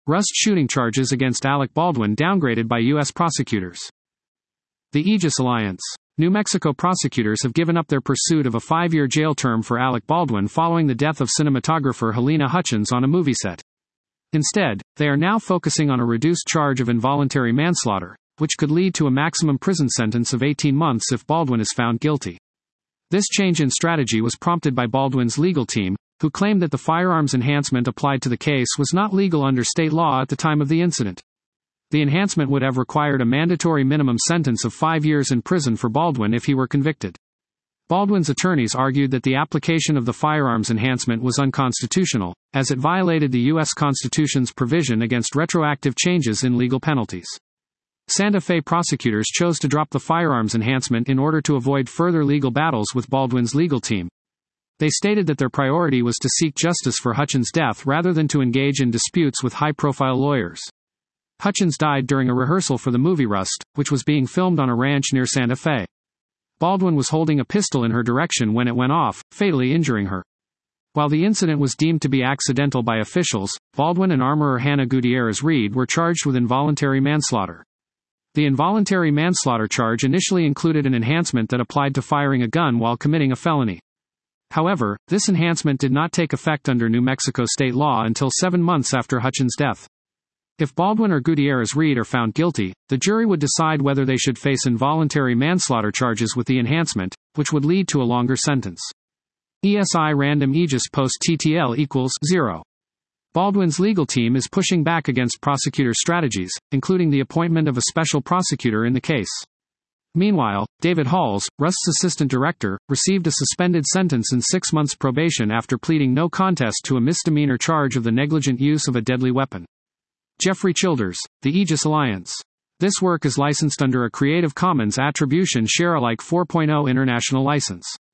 Rust shooting charges against Alec Baldwin downgraded by U.S. prosecutors. The Aegis Alliance. New Mexico prosecutors have given up their pursuit of a 5-year jail term for Alec Baldwin following the death of cinematographer Halyna Hutchins on a movie set. Instead, they are now focusing on a reduced charge of involuntary manslaughter, which could lead to a maximum prison sentence of 18 months if Baldwin is found guilty. This change in strategy was prompted by Baldwin's legal team, who claimed that the firearms enhancement applied to the case was not legal under state law at the time of the incident. The enhancement would have required a mandatory minimum sentence of 5 years in prison for Baldwin if he were convicted. Baldwin's attorneys argued that the application of the firearms enhancement was unconstitutional, as it violated the U.S. Constitution's provision against retroactive changes in legal penalties. Santa Fe prosecutors chose to drop the firearms enhancement in order to avoid further legal battles with Baldwin's legal team. They stated that their priority was to seek justice for Hutchins' death rather than to engage in disputes with high-profile lawyers. Hutchins died during a rehearsal for the movie Rust, which was being filmed on a ranch near Santa Fe. Baldwin was holding a pistol in her direction when it went off, fatally injuring her. While the incident was deemed to be accidental by officials, Baldwin and armorer Hannah Gutierrez Reed were charged with involuntary manslaughter. The involuntary manslaughter charge initially included an enhancement that applied to firing a gun while committing a felony. However, this enhancement did not take effect under New Mexico state law until 7 months after Hutchins' death. If Baldwin or Gutierrez Reed are found guilty, the jury would decide whether they should face involuntary manslaughter charges with the enhancement, which would lead to a longer sentence. ESI Random Aegis Post TTL equals 0. Baldwin's legal team is pushing back against prosecutor strategies, including the appointment of a special prosecutor in the case. Meanwhile, David Halls, Rust's assistant director, received a suspended sentence and 6 months probation after pleading no contest to a misdemeanor charge of the negligent use of a deadly weapon. Jeffrey Childers, The Aegis Alliance. This work is licensed under a Creative Commons Attribution Share Alike 4.0 international license.